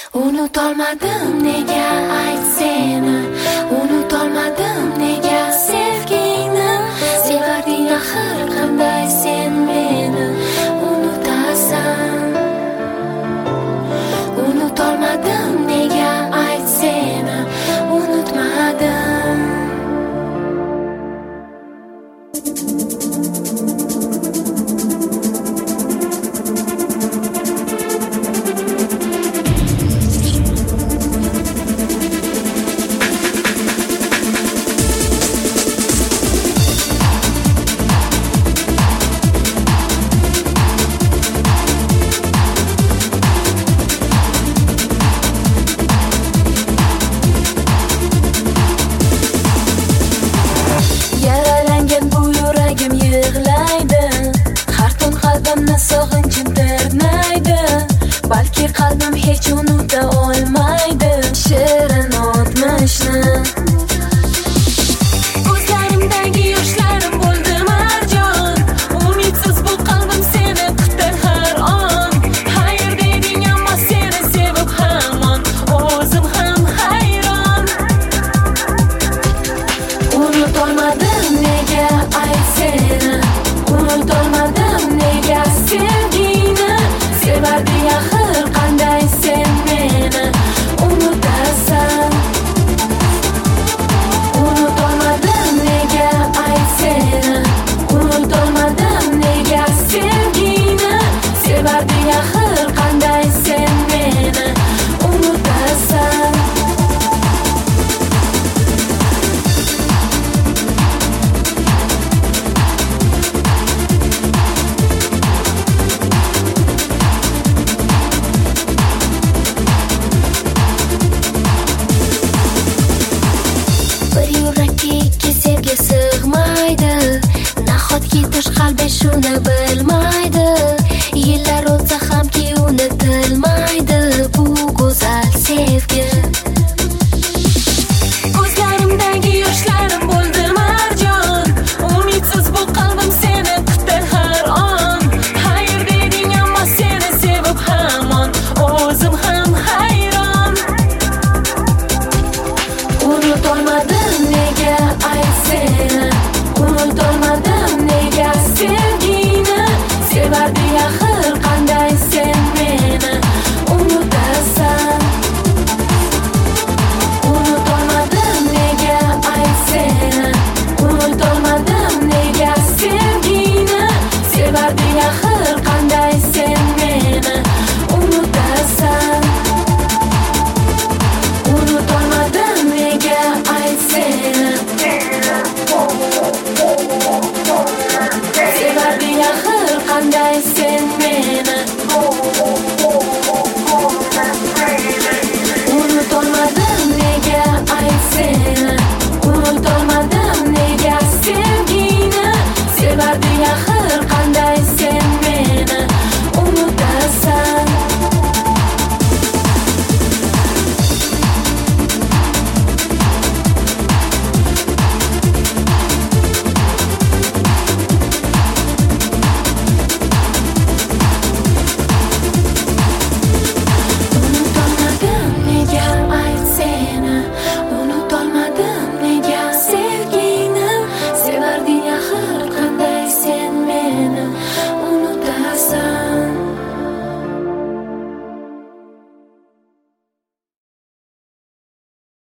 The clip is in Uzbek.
Unutolmadim nega ayt seni, unutolmadim nega sevgingni. Sevarding axir qanday sen meni unutasan. Unutolmadim nega ayt seni, unutmadim. Sog'inchim tirnaydi, balki qalbim hech unuta olmaydi shirin o'tmishni. Ko'zlarimdagi yoshlarim bo'ldi marjon, umidsiz bu qalbim seni kutar har on. Hayır deding ammo seni sevib hamon o'zim ham hayron. Unutolmadim nega ayt seni, unutolmadim nega sevgingni. Sevarding axir qanday sen meni unutasan. Unutolmadim nega ayt seni, unutolmadim nega sevgingni. Sevarding axir qanday sen meni unutasan. Ikki sevgi sig'maydi, nahotki tish qalbi shuni bilmaydi. Yillar o'tsa hamki unutilmaydi bu go'zal sevgi. Ko'zlarimdagi yoshlarim bo'ldi marjon, umidsiz bu qalbim seni kutar har on. Hayır deding ammo seni sevib hamon o'zim ham